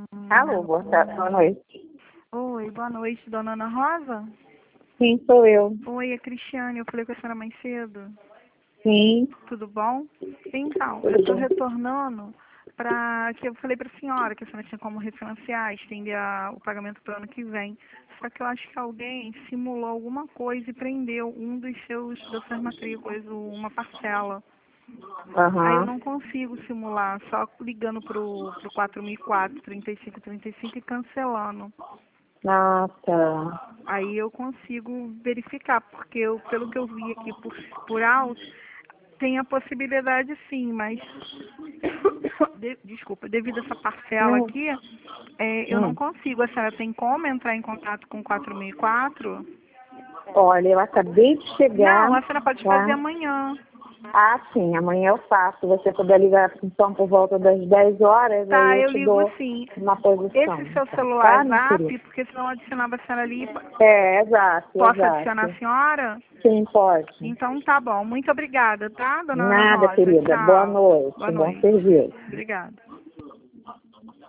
Alô, boa tarde, boa noite. Oi, boa noite, dona Ana Rosa? Sim, sou eu. Oi, é Cristiane, eu falei com a senhora mais cedo. Sim, Tudo bom? Então, eu tudo estou bem. retornando para que eu falei para a senhora que a senhora tinha como refinanciar, estender o pagamento para o ano que vem. Só que eu acho que alguém simulou alguma coisa e prendeu das suas matrículas, uma parcela. Aí eu Aham. não consigo simular, só ligando pro 4004, 3535 e cancelando. Ah, tá. Aí eu consigo verificar, porque pelo que eu vi aqui por alto, tem a possibilidade sim, mas desculpa, devido a essa parcela Hum, aqui, eu não hum. consigo. A senhora tem como entrar em contato com 4004? Olha, eu acabei de chegar, Não, a senhora pode fazer tá? amanhã. Ah, sim, amanhã eu faço. Se você puder ligar, então, por volta das 10 horas, aí Tá, eu eu te ligo dou sim. uma posição. Esse seu celular é Tá, minha querida? Zap, porque senão eu adicionava a senhora ali. É, exato, Posso adicionar exato. a senhora? Sim, pode. Então tá bom. Muito obrigada, tá, dona Ana Nada, Rosa? querida. Boa Tchau. noite. Boa Bom noite. serviço. Obrigada.